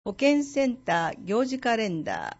保健センター行事カレンダ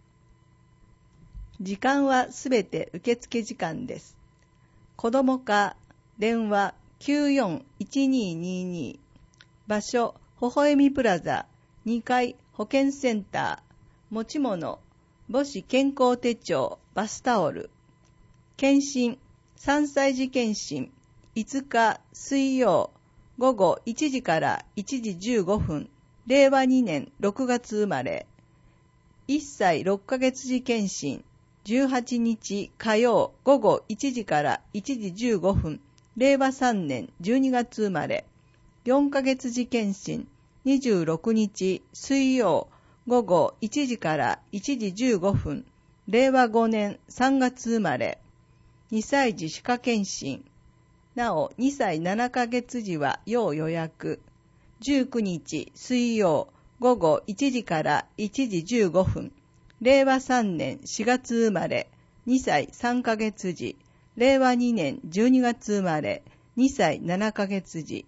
ー。時間はすべて受付時間です。子ども課電話 941222。場所ほほえみプラザ2階保健センター。持ち物母子健康手帳バスタオル。検診3歳児検診5日水曜午後1時から1時15分。令和2年6月生まれ。1歳6ヶ月時検診18日火曜午後1時から1時15分。令和3年12月生まれ。4ヶ月時検診26日水曜午後1時から1時15分。令和5年3月生まれ。2歳児歯科検診。なお2歳7ヶ月時は要予約。19日水曜午後1時から1時15分。令和3年4月生まれ。2歳3ヶ月時。令和2年12月生まれ。2歳7ヶ月時。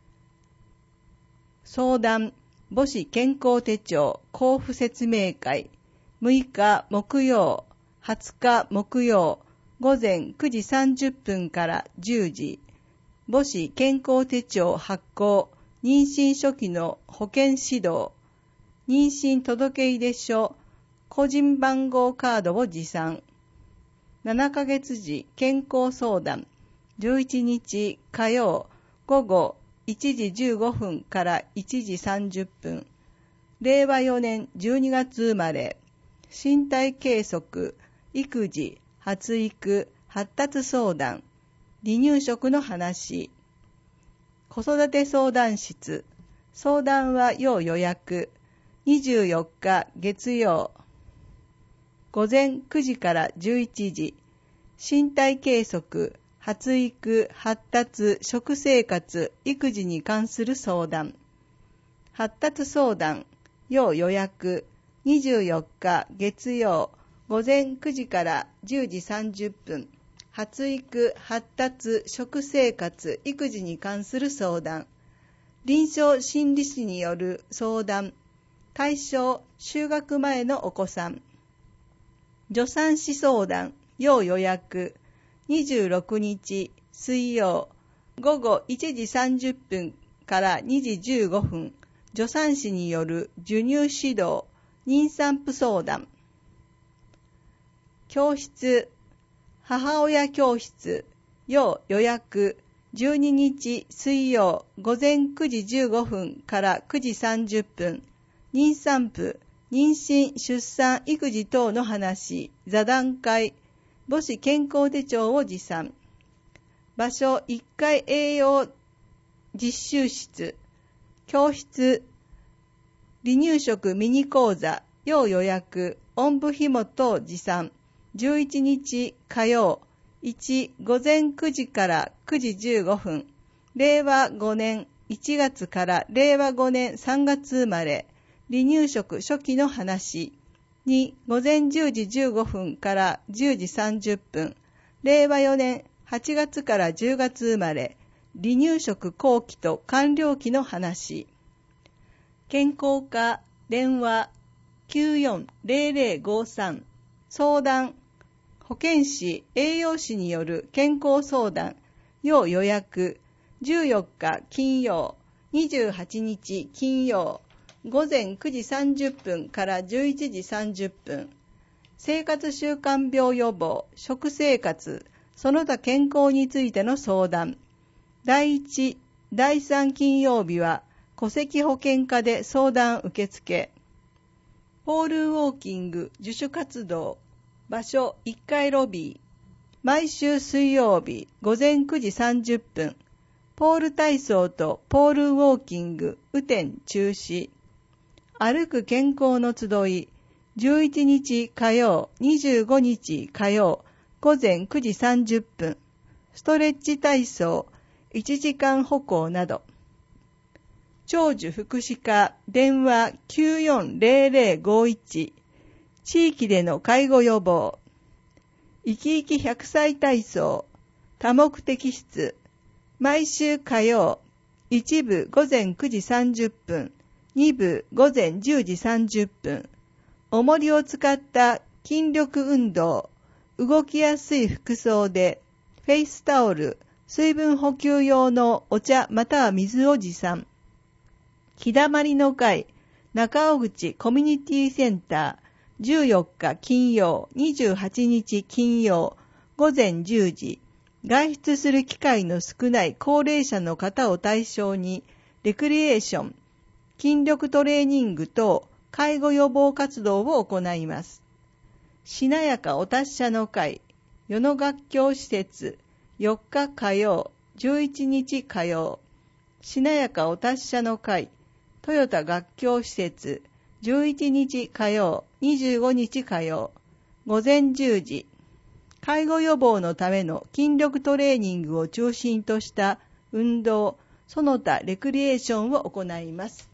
相談母子健康手帳交付説明会6日木曜20日木曜午前9時30分から10時。母子健康手帳発行妊娠初期の保健指導、妊娠届出書、個人番号カードを持参。7ヶ月時健康相談、11日火曜午後1時15分から1時30分。令和4年12月生まれ。身体計測、育児、発育、発達相談、離乳食の話。子育て相談室。相談は要予約。24日月曜。午前9時から11時。身体計測、発育、発達、食生活、育児に関する相談。発達相談、要予約。24日月曜。午前9時から10時30分。発育、発達、食生活、育児に関する相談。臨床心理士による相談。対象、就学前のお子さん。助産師相談、要予約。26日水曜、午後1時30分から2時15分。助産師による授乳指導、妊産婦相談。教室、母親教室、要予約。12日水曜午前9時15分から9時30分。妊産婦、妊娠、出産、育児等の話、座談会、母子健康手帳を持参。場所1階栄養実習室。教室、離乳食ミニ講座、要予約。おんぶひも等持参。11日火曜。1午前9時から9時15分。令和5年1月から令和5年3月生まれ。離乳食初期の話。2午前10時15分から10時30分。令和4年8月から10月生まれ。離乳食後期と完了期の話。健康課電話 940053。相談保健師、栄養士による健康相談、要予約。14日金曜、28日金曜、午前9時30分から11時30分。生活習慣病予防、食生活、その他健康についての相談。第1、第3金曜日は戸籍保健課で相談受付。ポールウォーキング自主活動。場所1階ロビー。毎週水曜日午前9時30分。ポール体操とポールウォーキング雨天中止。歩く健康の集い。11日火曜、25日火曜、午前9時30分。ストレッチ体操、1時間歩行など。長寿福祉課電話 940051。地域での介護予防。生き生き100歳体操。多目的室。毎週火曜。一部午前9時30分。 2部午前10時30分。重りを使った筋力運動、動きやすい服装で、フェイスタオル、水分補給用のお茶または水を持参。日だまりの会、中尾口コミュニティセンター、14日金曜、28日金曜、午前10時、外出する機会の少ない高齢者の方を対象に、レクリエーション、筋力トレーニング等、介護予防活動を行います。しなやかお達者の会、与野学教施設、4日火曜、11日火曜、しなやかお達者の会、豊田学教施設、11日火曜、25日火曜、午前10時、介護予防のための筋力トレーニングを中心とした運動、その他レクリエーションを行います。